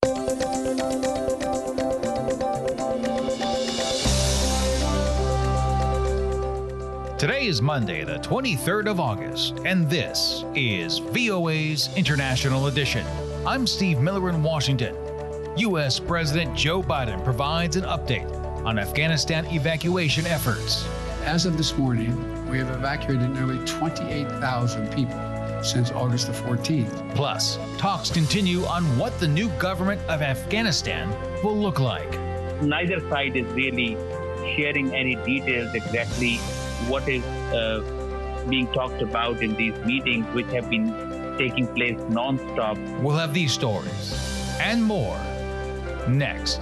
Today is Monday, the 23rd of August, and this is VOA's International Edition. I'm Steve Miller in Washington. U.S. President Joe Biden provides an update on Afghanistan evacuation efforts. As of this morning, we have evacuated nearly 28,000 people since August the 14th. Plus, talks continue on what the new government of Afghanistan will look like. Neither side is really sharing any details exactly what is being talked about in these meetings, which have been taking place non-stop. We'll have these stories and more next.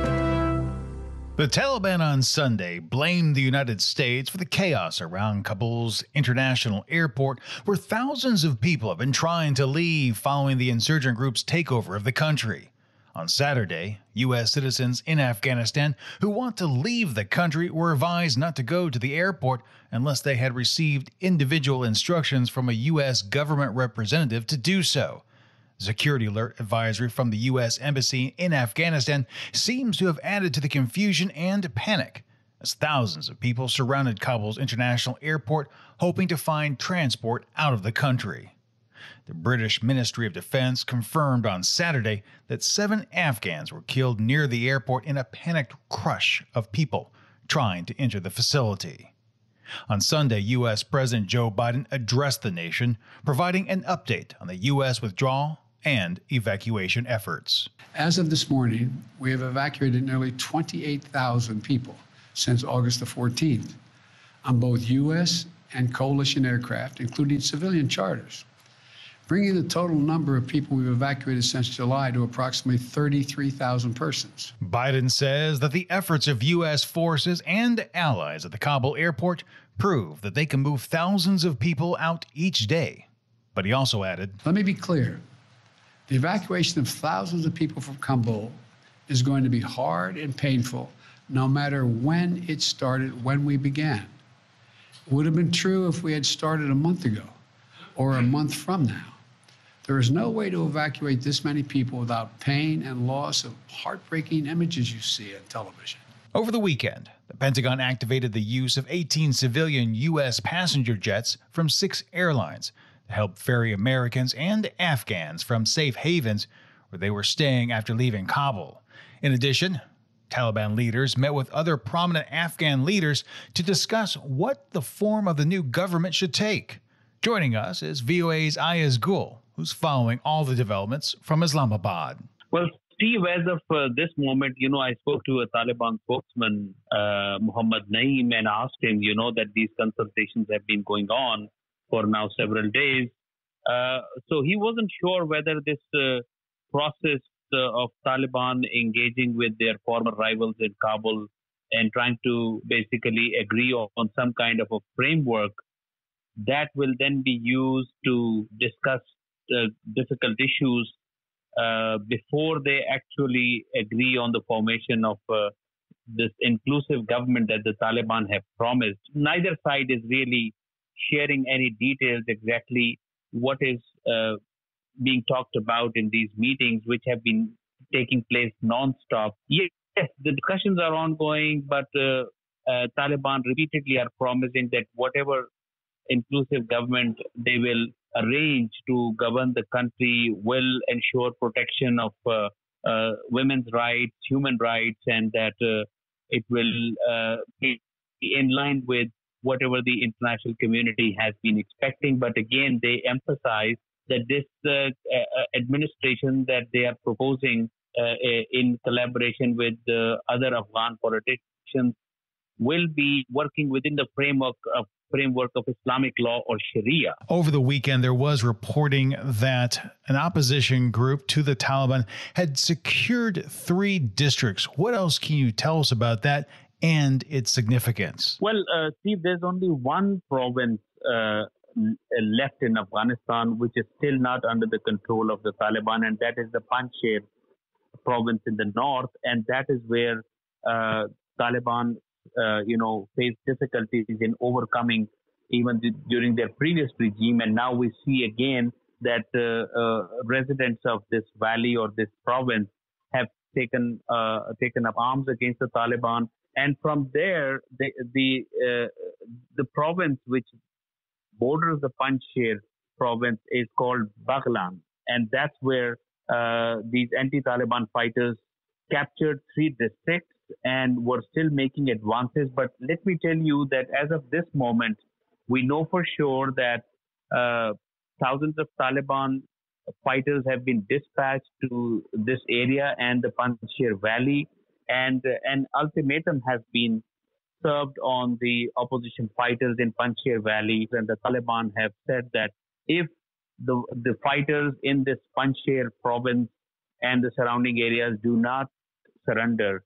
The Taliban on Sunday blamed the United States for the chaos around Kabul's international airport, where thousands of people have been trying to leave following the insurgent group's takeover of the country. On Saturday, U.S. citizens in Afghanistan who want to leave the country were advised not to go to the airport unless they had received individual instructions from a U.S. government representative to do so. Security alert advisory from the U.S. Embassy in Afghanistan seems to have added to the confusion and panic, as thousands of people surrounded Kabul's international airport hoping to find transport out of the country. The British Ministry of Defense confirmed on Saturday that 7 Afghans were killed near the airport in a panicked crush of people trying to enter the facility. On Sunday, U.S. President Joe Biden addressed the nation, providing an update on the U.S. withdrawal and evacuation efforts. As of this morning, we have evacuated nearly 28,000 people since August the 14th on both U.S. and coalition aircraft, including civilian charters, bringing the total number of people we've evacuated since July to approximately 33,000 persons. Biden says that the efforts of U.S. forces and allies at the Kabul airport prove that they can move thousands of people out each day. But he also added, "Let me be clear. The evacuation of thousands of people from Kabul is going to be hard and painful, no matter when it started, when we began. It would have been true if we had started a month ago or a month from now. There is no way to evacuate this many people without pain and loss of heartbreaking images you see on television." Over the weekend, the Pentagon activated the use of 18 civilian U.S. passenger jets from 6 airlines to help ferry Americans and Afghans from safe havens where they were staying after leaving Kabul. In addition, Taliban leaders met with other prominent Afghan leaders to discuss what the form of the new government should take. Joining us is VOA's Ayaz Gul, who's following all the developments from Islamabad. Well, Steve, as of this moment, I spoke to a Taliban spokesman, Muhammad Naeem, and asked him, that these consultations have been going on for now several days. So he wasn't sure whether this process of Taliban engaging with their former rivals in Kabul and trying to basically agree on some kind of a framework that will then be used to discuss difficult issues before they actually agree on the formation of this inclusive government that the Taliban have promised. Neither side is really sharing any details exactly what is being talked about in these meetings, which have been taking place non-stop. Yes, the discussions are ongoing, but Taliban repeatedly are promising that whatever inclusive government they will arrange to govern the country will ensure protection of women's rights, human rights, and that it will be in line with whatever the international community has been expecting. But again, they emphasize that this administration that they are proposing in collaboration with other Afghan politicians will be working within the framework of Islamic law or Sharia. Over the weekend, there was reporting that an opposition group to the Taliban had secured 3 districts. What else can you tell us about that and its significance? Well, Steve, there's only one province left in Afghanistan which is still not under the control of the Taliban, and that is the Panjshir province in the north, and that is where Taliban faced difficulties in overcoming even during their previous regime. And now we see again that residents of this valley or this province taken up arms against the Taliban, and from there, the province which borders the Panjshir province is called Baghlan, and that's where these anti-Taliban fighters captured 3 districts and were still making advances. But let me tell you that as of this moment, we know for sure that thousands of Taliban fighters have been dispatched to this area and the Panjshir Valley, and an ultimatum has been served on the opposition fighters in Panjshir Valley, and the Taliban have said that if the fighters in this Panjshir province and the surrounding areas do not surrender,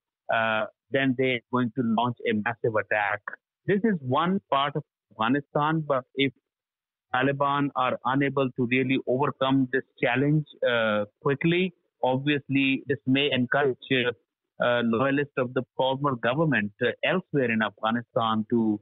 then they're going to launch a massive attack. This is one part of Afghanistan, but if Taliban are unable to really overcome this challenge quickly, obviously this may encourage loyalists of the former government elsewhere in Afghanistan to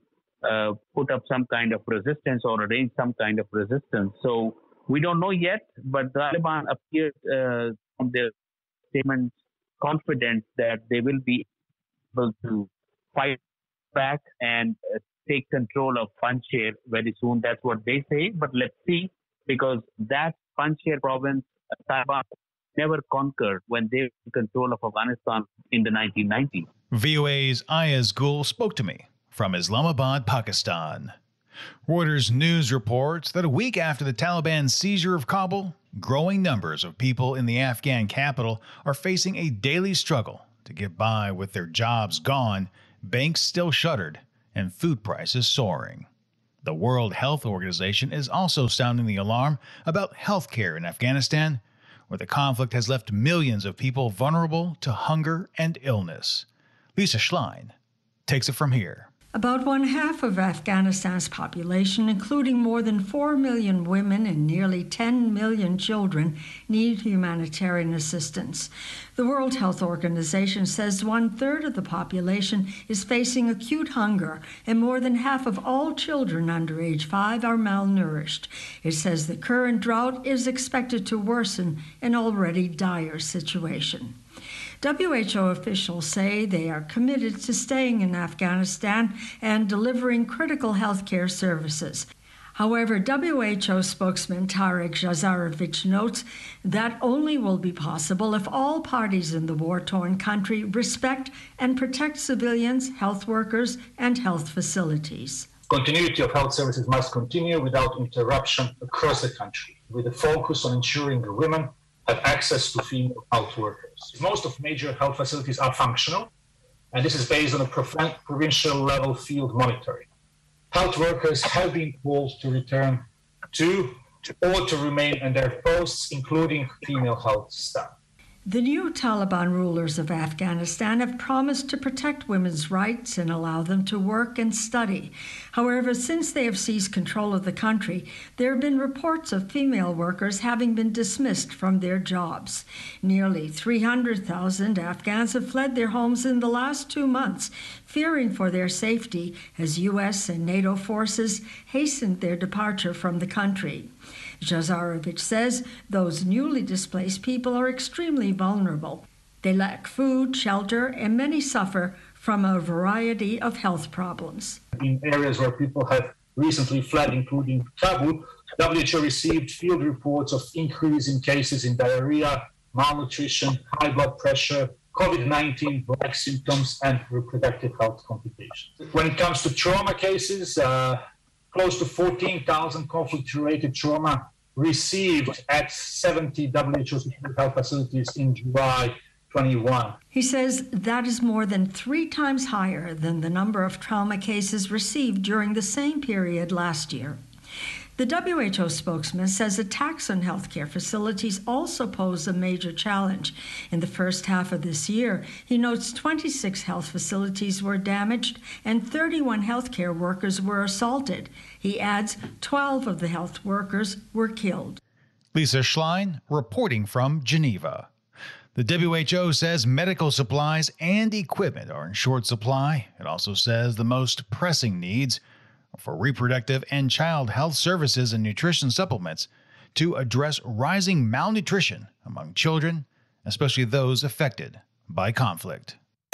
put up some kind of resistance or arrange some kind of resistance. So we don't know yet, but the Taliban appeared from their statements confident that they will be able to fight back and take control of Panjshir very soon. That's what they say. But let's see, because that Panjshir province, Taliban never conquered when they were in control of Afghanistan in the 1990s. VOA's Ayaz Gul spoke to me from Islamabad, Pakistan. Reuters News reports that a week after the Taliban seizure of Kabul, growing numbers of people in the Afghan capital are facing a daily struggle to get by with their jobs gone, banks still shuttered, and food prices soaring. The World Health Organization is also sounding the alarm about healthcare in Afghanistan, where the conflict has left millions of people vulnerable to hunger and illness. Lisa Schlein takes it from here. About 1/2 of Afghanistan's population, including more than 4 million women and nearly 10 million children, need humanitarian assistance. The World Health Organization says 1/3 of the population is facing acute hunger, and more than half of all children under age 5 are malnourished. It says the current drought is expected to worsen an already dire situation. WHO officials say they are committed to staying in Afghanistan and delivering critical health care services. However, WHO spokesman Tarek Jazarovich notes that only will be possible if all parties in the war-torn country respect and protect civilians, health workers, and health facilities. Continuity of health services must continue without interruption across the country, with a focus on ensuring that women have access to female health workers. Most of major health facilities are functional, and this is based on a provincial level field monitoring. Health workers have been called to return to or to remain in their posts, including female health staff. The new Taliban rulers of Afghanistan have promised to protect women's rights and allow them to work and study. However, since they have seized control of the country, there have been reports of female workers having been dismissed from their jobs. Nearly 300,000 Afghans have fled their homes in the last 2 months, fearing for their safety as U.S. and NATO forces hastened their departure from the country. Jazarovich says those newly displaced people are extremely vulnerable. They lack food, shelter, and many suffer from a variety of health problems. In areas where people have recently fled, including Kabul, WHO received field reports of increase in cases in diarrhea, malnutrition, high blood pressure, COVID-19, black symptoms, and reproductive health complications. When it comes to trauma cases, close to 14,000 conflict-related trauma received at 70 WHO health facilities in July 21. He says that is more than 3 times higher than the number of trauma cases received during the same period last year. The WHO spokesman says attacks on healthcare facilities also pose a major challenge. In the first half of this year, he notes 26 health facilities were damaged and 31 healthcare workers were assaulted. He adds 12 of the health workers were killed. Lisa Schlein reporting from Geneva. The WHO says medical supplies and equipment are in short supply. It also says the most pressing needs for reproductive and child health services and nutrition supplements to address rising malnutrition among children, especially those affected by conflict.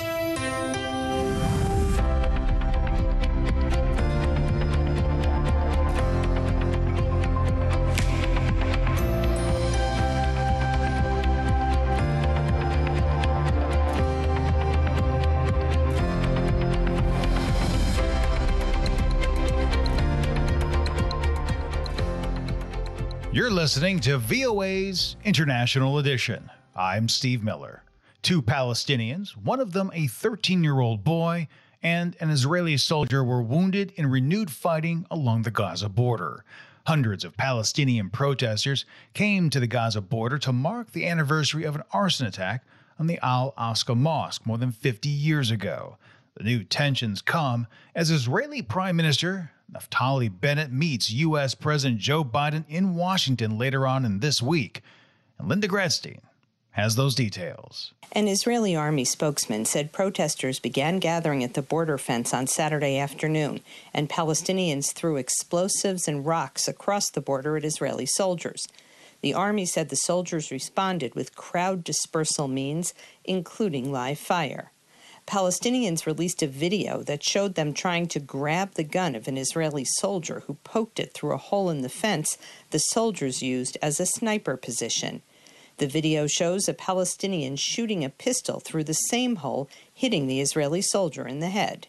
You're listening to VOA's International Edition. I'm Steve Miller. Two Palestinians, one of them a 13-year-old boy, and an Israeli soldier were wounded in renewed fighting along the Gaza border. Hundreds of Palestinian protesters came to the Gaza border to mark the anniversary of an arson attack on the Al-Aqsa Mosque more than 50 years ago. The new tensions come as Israeli Prime Minister Naftali Bennett meets U.S. President Joe Biden in Washington later on in this week. And Linda Gradstein has those details. An Israeli army spokesman said protesters began gathering at the border fence on Saturday afternoon, and Palestinians threw explosives and rocks across the border at Israeli soldiers. The army said the soldiers responded with crowd dispersal means, including live fire. Palestinians released a video that showed them trying to grab the gun of an Israeli soldier who poked it through a hole in the fence the soldiers used as a sniper position. The video shows a Palestinian shooting a pistol through the same hole, hitting the Israeli soldier in the head.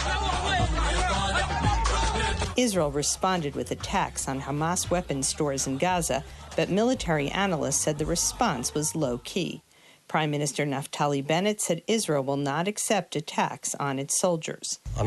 Israel responded with attacks on Hamas weapons stores in Gaza, but military analysts said the response was low-key. Prime Minister Naftali Bennett said Israel will not accept attacks on its soldiers. He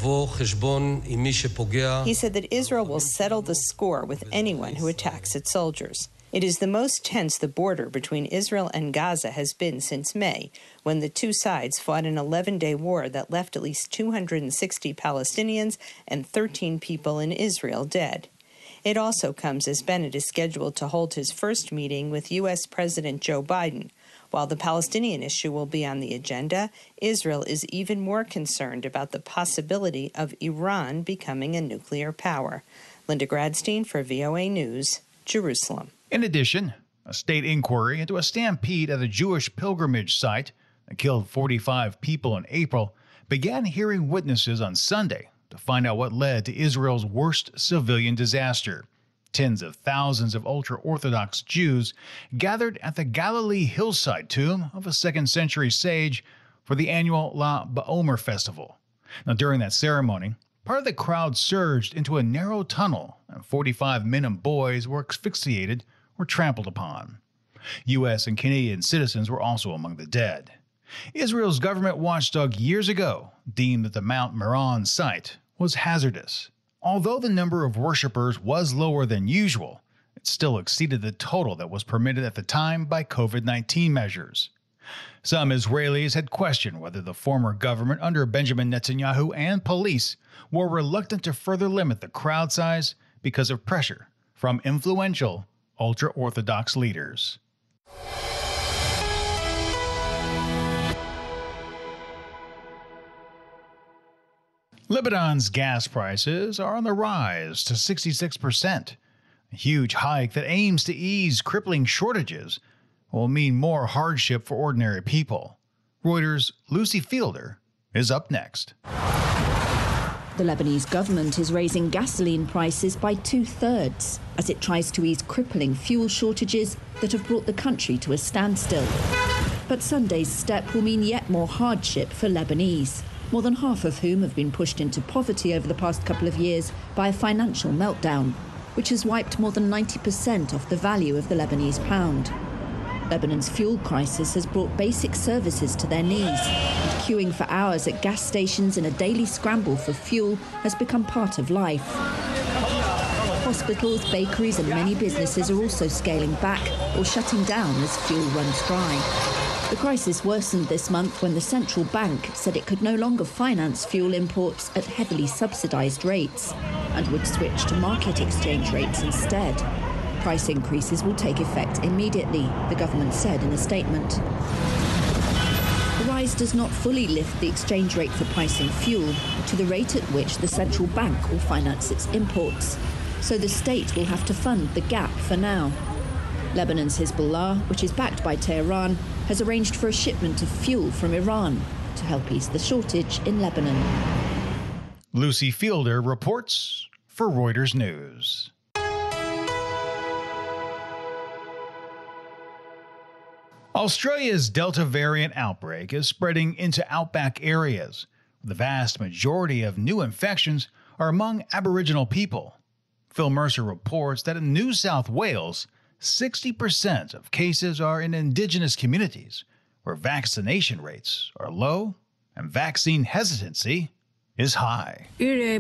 said that Israel will settle the score with anyone who attacks its soldiers. It is the most tense the border between Israel and Gaza has been since May, when the two sides fought an 11-day war that left at least 260 Palestinians and 13 people in Israel dead. It also comes as Bennett is scheduled to hold his first meeting with U.S. President Joe Biden. While the Palestinian issue will be on the agenda, Israel is even more concerned about the possibility of Iran becoming a nuclear power. Linda Gradstein for VOA News, Jerusalem. In addition, a state inquiry into a stampede at a Jewish pilgrimage site that killed 45 people in April began hearing witnesses on Sunday to find out what led to Israel's worst civilian disaster. Tens of thousands of ultra-Orthodox Jews gathered at the Galilee hillside tomb of a 2nd century sage for the annual La Ba'omer festival. Now, during that ceremony, part of the crowd surged into a narrow tunnel, and 45 men and boys were asphyxiated or trampled upon. U.S. and Canadian citizens were also among the dead. Israel's government watchdog years ago deemed that the Mount Meron site was hazardous. Although the number of worshippers was lower than usual, it still exceeded the total that was permitted at the time by COVID-19 measures. Some Israelis had questioned whether the former government under Benjamin Netanyahu and police were reluctant to further limit the crowd size because of pressure from influential ultra-Orthodox leaders. Lebanon's gas prices are on the rise to 66%. A huge hike that aims to ease crippling shortages will mean more hardship for ordinary people. Reuters' Lucy Fielder is up next. The Lebanese government is raising gasoline prices by 2/3 as it tries to ease crippling fuel shortages that have brought the country to a standstill. But Sunday's step will mean yet more hardship for Lebanese, more than half of whom have been pushed into poverty over the past couple of years by a financial meltdown, which has wiped more than 90% off the value of the Lebanese pound. Lebanon's fuel crisis has brought basic services to their knees, and queuing for hours at gas stations in a daily scramble for fuel has become part of life. Hospitals, bakeries and many businesses are also scaling back or shutting down as fuel runs dry. The crisis worsened this month when the central bank said it could no longer finance fuel imports at heavily subsidised rates and would switch to market exchange rates instead. Price increases will take effect immediately, the government said in a statement. The rise does not fully lift the exchange rate for pricing fuel to the rate at which the central bank will finance its imports, so the state will have to fund the gap for now. Lebanon's Hezbollah, which is backed by Tehran, has arranged for a shipment of fuel from Iran to help ease the shortage in Lebanon. Lucy Fielder reports for Reuters News. Australia's Delta variant outbreak is spreading into outback areas. The vast majority of new infections are among Aboriginal people. Phil Mercer reports that in New South Wales, 60% of cases are in Indigenous communities, where vaccination rates are low and vaccine hesitancy is high. There are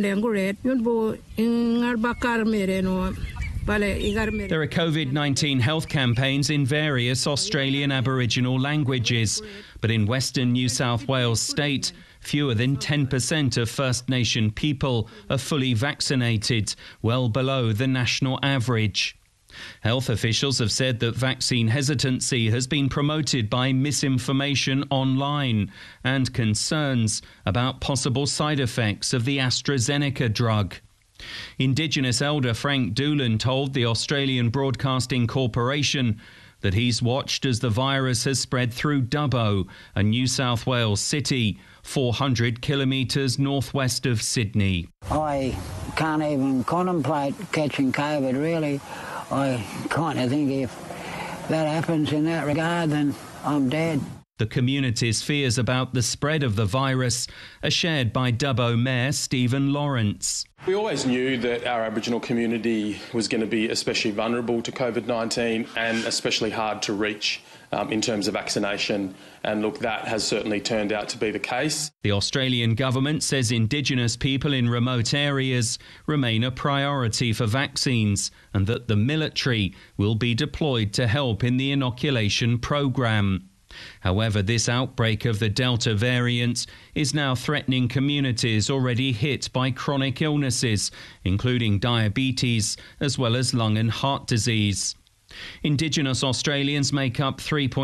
COVID-19 health campaigns in various Australian Aboriginal languages, but in Western New South Wales state, fewer than 10% of First Nation people are fully vaccinated, well below the national average. Health officials have said that vaccine hesitancy has been promoted by misinformation online and concerns about possible side effects of the AstraZeneca drug. Indigenous elder Frank Doolan told the Australian Broadcasting Corporation that he's watched as the virus has spread through Dubbo, a New South Wales city 400 kilometres northwest of Sydney. I can't even contemplate catching COVID, really. I kind of think if that happens in that regard, then I'm dead. The community's fears about the spread of the virus are shared by Dubbo Mayor Stephen Lawrence. We always knew that our Aboriginal community was going to be especially vulnerable to COVID-19 and especially hard to reach in terms of vaccination. And look, that has certainly turned out to be the case. The Australian government says Indigenous people in remote areas remain a priority for vaccines and that the military will be deployed to help in the inoculation program. However, this outbreak of the Delta variant is now threatening communities already hit by chronic illnesses, including diabetes, as well as lung and heart disease. Indigenous Australians make up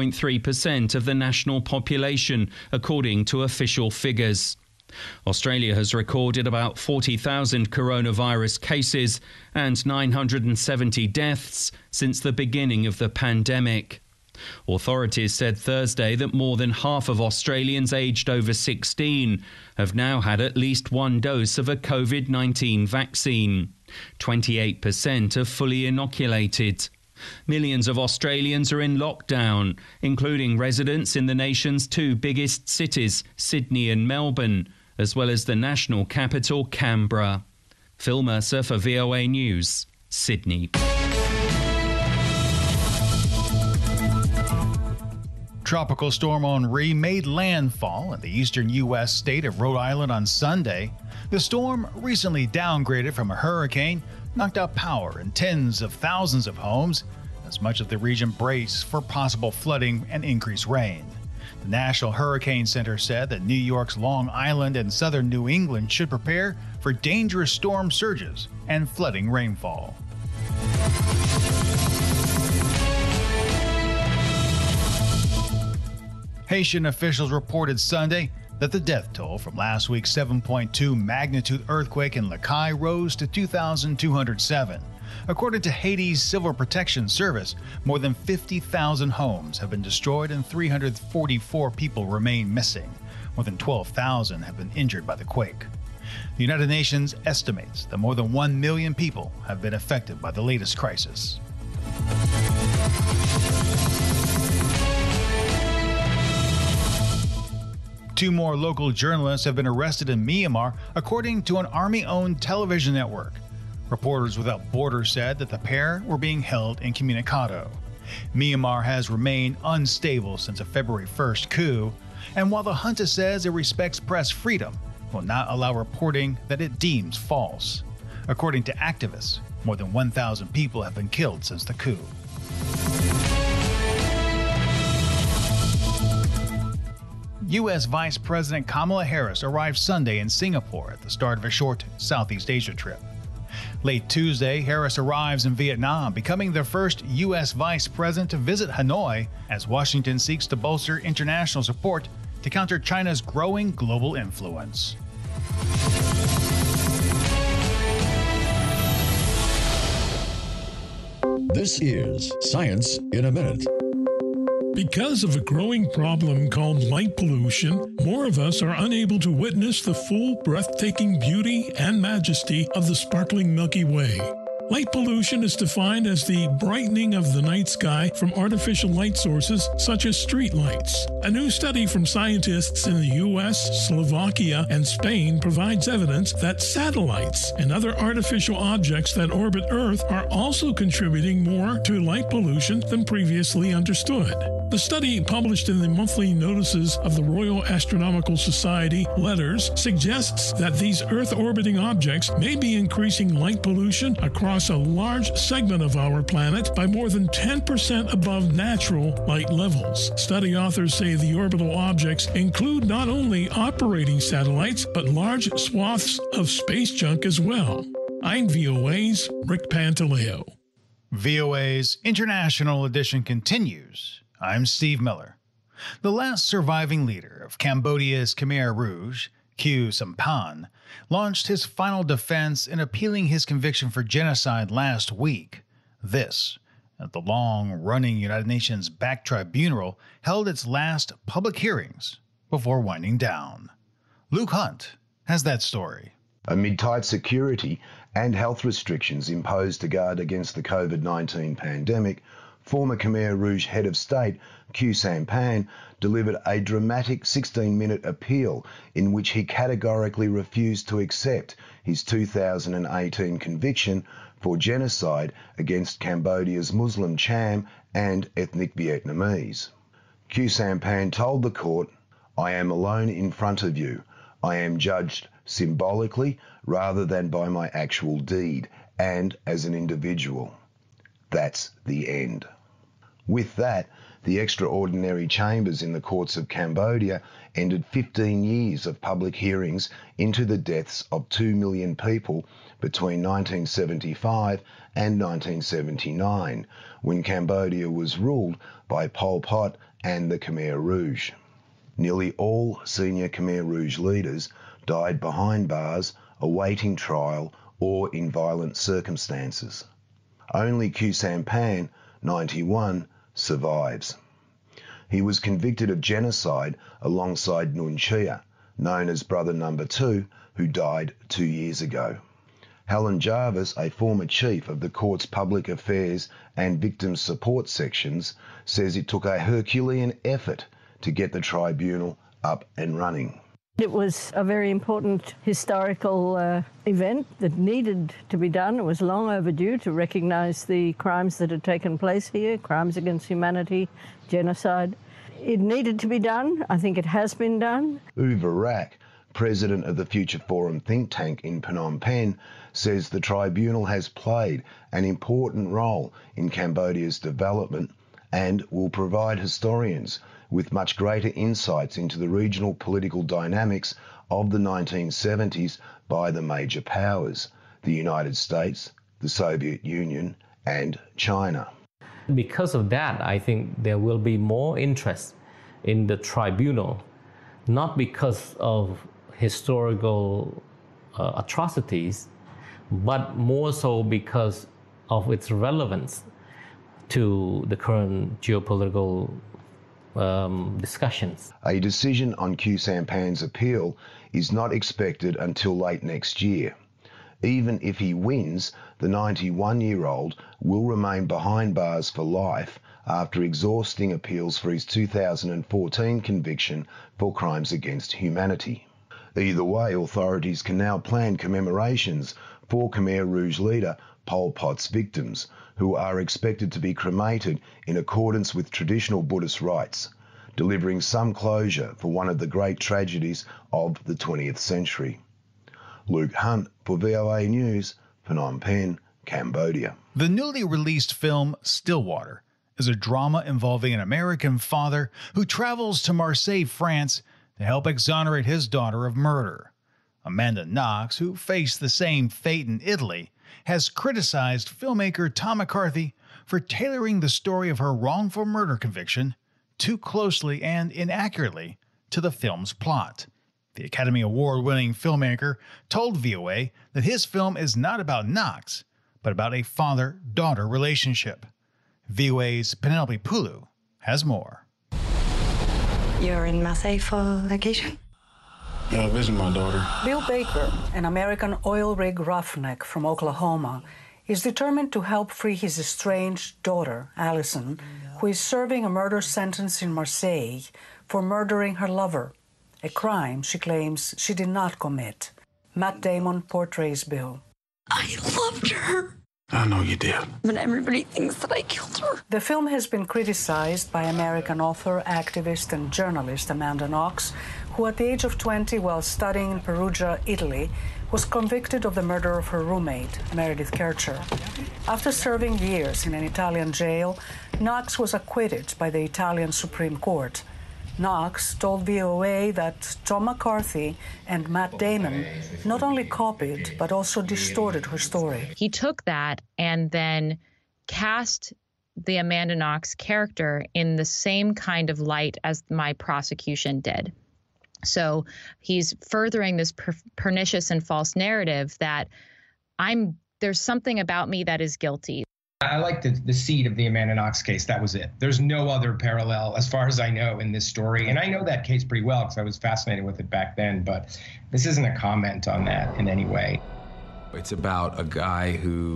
3.3% of the national population, according to official figures. Australia has recorded about 40,000 coronavirus cases and 970 deaths since the beginning of the pandemic. Authorities said Thursday that more than half of Australians aged over 16 have now had at least one dose of a COVID-19 vaccine. 28% are fully inoculated. Millions of Australians are in lockdown, including residents in the nation's two biggest cities, Sydney and Melbourne, as well as the national capital, Canberra. Phil Mercer for VOA News, Sydney. Tropical Storm Henri made landfall in the eastern U.S. state of Rhode Island on Sunday. The storm, recently downgraded from a hurricane, knocked out power in tens of thousands of homes as much of the region braced for possible flooding and increased rain. The National Hurricane Center said that New York's Long Island and southern New England should prepare for dangerous storm surges and flooding rainfall. Haitian officials reported Sunday that the death toll from last week's 7.2 magnitude earthquake in Lacaille rose to 2,207. According to Haiti's Civil Protection Service, more than 50,000 homes have been destroyed and 344 people remain missing. More than 12,000 have been injured by the quake. The United Nations estimates that more than 1 million people have been affected by the latest crisis. Two more local journalists have been arrested in Myanmar, according to an army-owned television network. Reporters Without Borders said that the pair were being held incommunicado. Myanmar has remained unstable since a February 1st coup, and while the junta says it respects press freedom, it will not allow reporting that it deems false. According to activists, more than 1,000 people have been killed since the coup. U.S. Vice President Kamala Harris arrived Sunday in Singapore at the start of a short Southeast Asia trip. Late Tuesday, Harris arrives in Vietnam, becoming the first U.S. Vice President to visit Hanoi as Washington seeks to bolster international support to counter China's growing global influence. This is Science in a Minute. Because of a growing problem called light pollution, more of us are unable to witness the full, breathtaking beauty and majesty of the sparkling Milky Way. Light pollution is defined as the brightening of the night sky from artificial light sources such as street lights. A new study from scientists in the US, Slovakia, and Spain provides evidence that satellites and other artificial objects that orbit Earth are also contributing more to light pollution than previously understood. The study, published in the monthly notices of the Royal Astronomical Society, Letters, suggests that these Earth-orbiting objects may be increasing light pollution across a large segment of our planet by more than 10% above natural light levels. Study authors say the orbital objects include not only operating satellites, but large swaths of space junk as well. I'm VOA's Rick Pantaleo. VOA's International Edition continues. I'm Steve Miller. The last surviving leader of Cambodia's Khmer Rouge, Khieu Samphan, launched his final defense in appealing his conviction for genocide last week. This, at the long-running United Nations backed tribunal, held its last public hearings before winding down. Luke Hunt has that story. Amid tight security and health restrictions imposed to guard against the COVID-19 pandemic, former Khmer Rouge head of state, Khieu Samphan, delivered a dramatic 16-minute appeal in which he categorically refused to accept his 2018 conviction for genocide against Cambodia's Muslim Cham and ethnic Vietnamese. Khieu Samphan told the court, "I am alone in front of you. I am judged symbolically rather than by my actual deed and as an individual. That's the end." With that, the extraordinary chambers in the courts of Cambodia ended 15 years of public hearings into the deaths of 2 million people between 1975 and 1979, when Cambodia was ruled by Pol Pot and the Khmer Rouge. Nearly all senior Khmer Rouge leaders died behind bars, awaiting trial, or in violent circumstances. Only Khieu Samphan, 91, survives. He was convicted of genocide alongside Nuon Chea, known as Brother Number 2, who died 2 years ago. Helen Jarvis, a former chief of the court's public affairs and victim support sections, says it took a Herculean effort to get the tribunal up and running. It was a very important historical event that needed to be done. It was long overdue to recognise the crimes that had taken place here, crimes against humanity, genocide. It needed to be done. I think it has been done. Uwe Rack, president of the Future Forum think tank in Phnom Penh, says the tribunal has played an important role in Cambodia's development and will provide historians with much greater insights into the regional political dynamics of the 1970s by the major powers, the United States, the Soviet Union, and China. Because of that, I think there will be more interest in the tribunal, not because of historical atrocities, but more so because of its relevance to the current geopolitical discussions. A decision on Khieu Samphan's appeal is not expected until late next year. Even if he wins, the 91-year-old will remain behind bars for life after exhausting appeals for his 2014 conviction for crimes against humanity. Either way, authorities can now plan commemorations for Khmer Rouge leader Pol Pot's victims, who are expected to be cremated in accordance with traditional Buddhist rites, delivering some closure for one of the great tragedies of the 20th century. Luke Hunt for VOA News, Phnom Penh, Cambodia. The newly released film Stillwater is a drama involving an American father who travels to Marseille, France, to help exonerate his daughter of murder. Amanda Knox, who faced the same fate in Italy, has criticized filmmaker Tom McCarthy for tailoring the story of her wrongful murder conviction too closely and inaccurately to the film's plot. The Academy Award-winning filmmaker told VOA that his film is not about Knox, but about a father-daughter relationship. VOA's Penelope Pulu has more. You're in Marseille for vacation? Yeah, visit my daughter. Bill Baker, an American oil rig roughneck from Oklahoma, is determined to help free his estranged daughter, Allison, who is serving a murder sentence in Marseille for murdering her lover, a crime she claims she did not commit. Matt Damon portrays Bill. I loved her. I know you did. But everybody thinks that I killed her. The film has been criticized by American author, activist, and journalist Amanda Knox, who at the age of 20, while studying in Perugia, Italy, was convicted of the murder of her roommate, Meredith Kercher. After serving years in an Italian jail, Knox was acquitted by the Italian Supreme Court. Knox told VOA that Tom McCarthy and Matt Damon not only copied, but also distorted her story. He took that and then cast the Amanda Knox character in the same kind of light as my prosecution did. So he's furthering this pernicious and false narrative that there's something about me that is guilty. I like the seed of the Amanda Knox case. That was it. There's no other parallel, as far as I know, in this story. And I know that case pretty well because I was fascinated with it back then. But this isn't a comment on that in any way. It's about a guy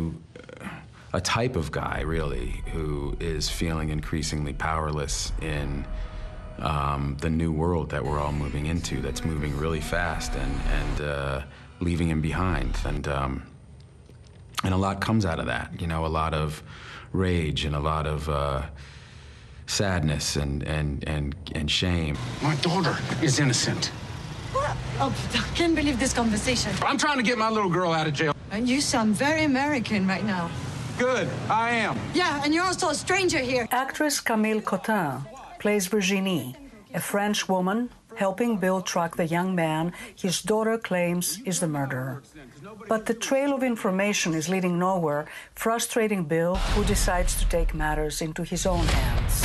a type of guy, really, who is feeling increasingly powerless in the new world that we're all moving into, that's moving really fast and leaving him behind. And a lot comes out of that, a lot of rage and a lot of sadness and shame. My daughter is innocent. What? Oh, I can't believe this conversation. I'm trying to get my little girl out of jail. And you sound very American right now. Good, I am. Yeah, and you're also a stranger here. Actress Camille Cotin plays Virginie, a French woman helping Bill track the young man his daughter claims is the murderer. But the trail of information is leading nowhere, frustrating Bill, who decides to take matters into his own hands.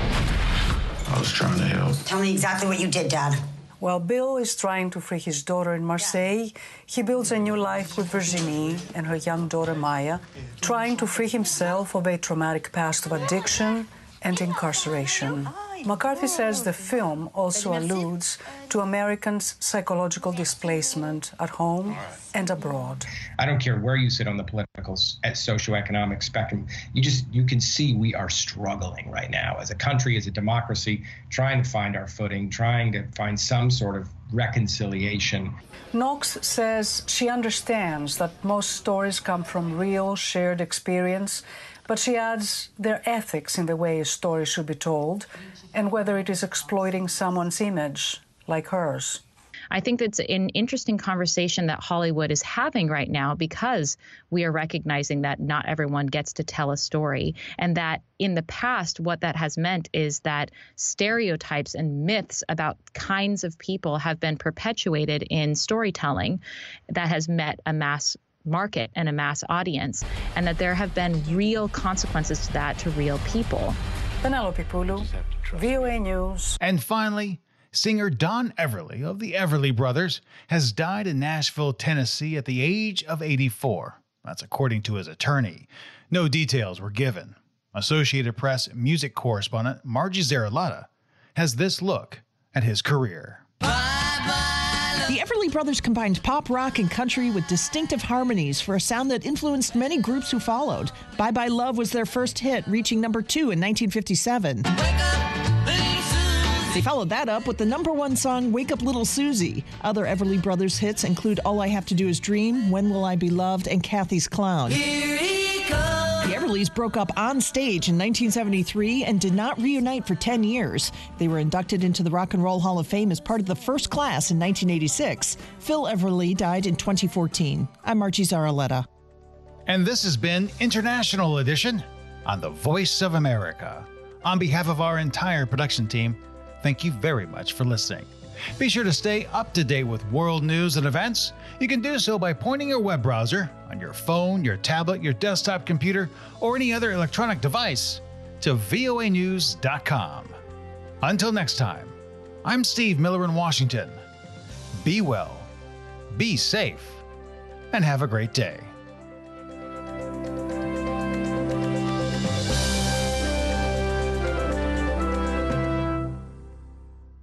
I was trying to help. Tell me exactly what you did, Dad. While Bill is trying to free his daughter in Marseille, he builds a new life with Virginie and her young daughter Maya, trying to free himself of a traumatic past of addiction and incarceration. McCarthy says the film also alludes to Americans' psychological displacement at home and abroad. I don't care where you sit on the political socioeconomic spectrum. You can see we are struggling right now as a country, as a democracy, trying to find our footing, trying to find some sort of reconciliation. Knox says she understands that most stories come from real shared experience, but she adds there are ethics in the way a story should be told and whether it is exploiting someone's image, like hers. I think that's an interesting conversation that Hollywood is having right now because we are recognizing that not everyone gets to tell a story, and that in the past, what that has meant is that stereotypes and myths about kinds of people have been perpetuated in storytelling that has met a mass market and a mass audience, and that there have been real consequences to that to real people. Penelope Pulu, VOA News. And finally, singer Don Everly of the Everly Brothers has died in Nashville, Tennessee at the age of 84. That's according to his attorney. No details were given. Associated Press music correspondent Margie Zaralata has this look at his career. The Everly Brothers combined pop, rock, and country with distinctive harmonies for a sound that influenced many groups who followed. Bye Bye Love was their first hit, reaching number 2 in 1957. They followed that up with the number 1 song, Wake Up Little Susie. Other Everly Brothers hits include All I Have to Do Is Dream, When Will I Be Loved, and Kathy's Clown. The Everlys broke up on stage in 1973 and did not reunite for 10 years. They were inducted into the Rock and Roll Hall of Fame as part of the first class in 1986. Phil Everly died in 2014. I'm Margie Zaraleta. And this has been International Edition on the Voice of America. On behalf of our entire production team, thank you very much for listening. Be sure to stay up to date with world news and events. You can do so by pointing your web browser on your phone, your tablet, your desktop computer, or any other electronic device to voanews.com. Until next time, I'm Steve Miller in Washington. Be well, be safe, and have a great day.